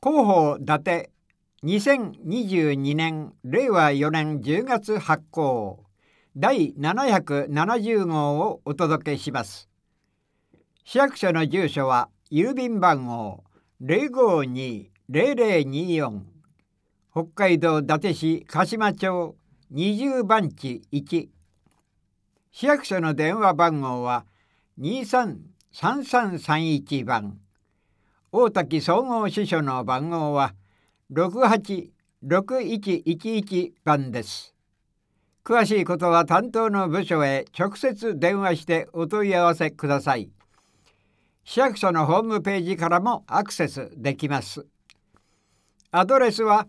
広報伊達2022年令和4年10月発行第770号をお届けします。市役所の住所は郵便番号 052-0024 北海道伊達市鹿島町20番地1。市役所の電話番号は233331番。大滝総合支所の番号は686111番です。詳しいことは担当の部署へ直接電話してお問い合わせください。市役所のホームページからもアクセスできます。アドレスは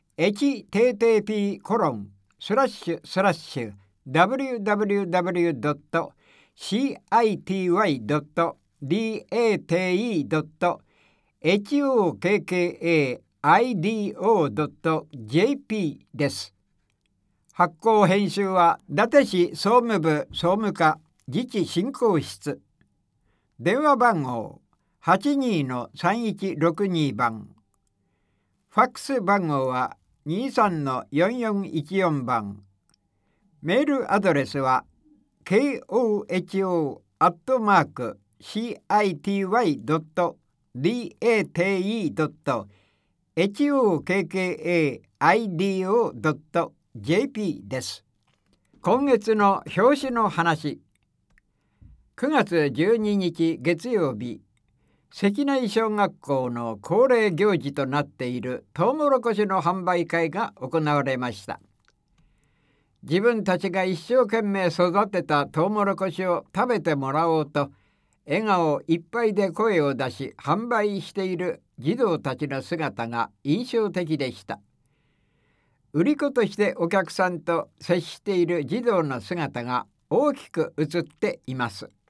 http://www.city.hokkaido.jp です。発行編集は伊達市総務部総務課自治振興室。電話番号 82-3162 番。ファックス番号は 23-4414 番。メールアドレスは koho@city.hokkaido.jp です。今月の表紙の話。9月12日月曜日、関内小学校の恒例行事となっているトウモロコシの販売会が行われました。自分たちが一生懸命育てたトウモロコシを食べてもらおうと笑顔いっぱいで声を出し販売している児童たちの姿が印象的でした。売り子としてお客さんと接している児童の姿が大きく映っています。